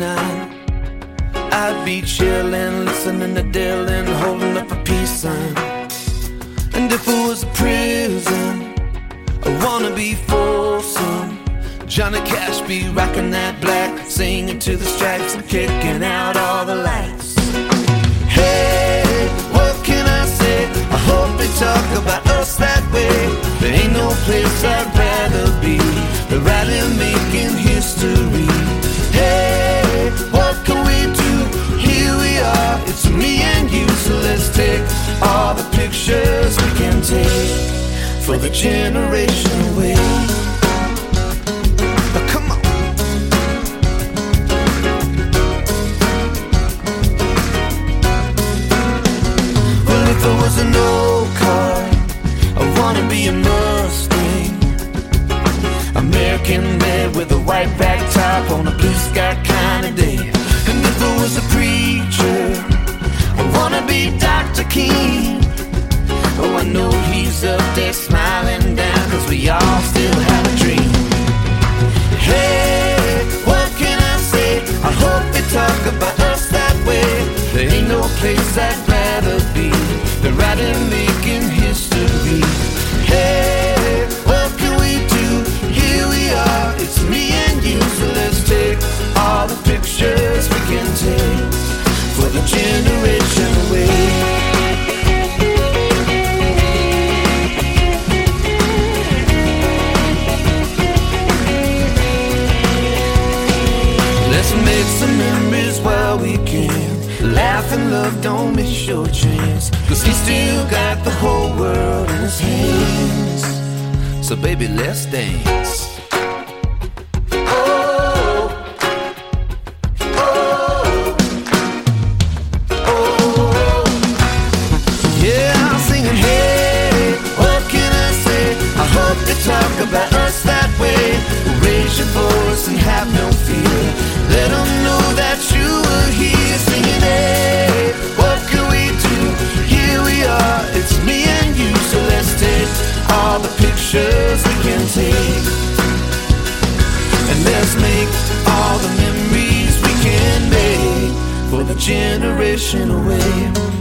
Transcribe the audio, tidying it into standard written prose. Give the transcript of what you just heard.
'69, I'd be chillin', listening to Dylan, holding up a peace sign. And if it was a prison, I wanna be Folsom. Johnny Cash be rocking that black, singing to the stripes and kicking out all the lights. Hey, what can I say? I hope they talk about us that way. There ain't no place I'd rather be than right in making history. Hey, what can we do? Here we are, it's me and you. So let's take all the pictures we can take for the generation away. If there was an old car, I wanna be a Mustang, American made with a white back top on a blue sky kind of day. And if there was a preacher, I wanna be Dr. King. Oh, I know he's up there smiling down, 'cause we all still have a dream. Hey, what can I say? I hope they talk about us that way. There ain't no place I'd rather be than right in making history. Hey, what can we do? Here we are, it's me and you. So let's take all the pictures we can take for the generation away. Let's make some memories while we can. Laugh and love, don't miss your chance, 'cause he still got the whole world in his hands. So baby, let's dance. Oh, oh, oh. Yeah, I'm singing, hey, what can I say? I hope they talk about us that way. Raise your voice and have no fear. Let them know that you were here singing, hey, what can we do? Here we are, it's me and you. So let's take all the pictures we can take, and let's make all the memories we can make for the generation away.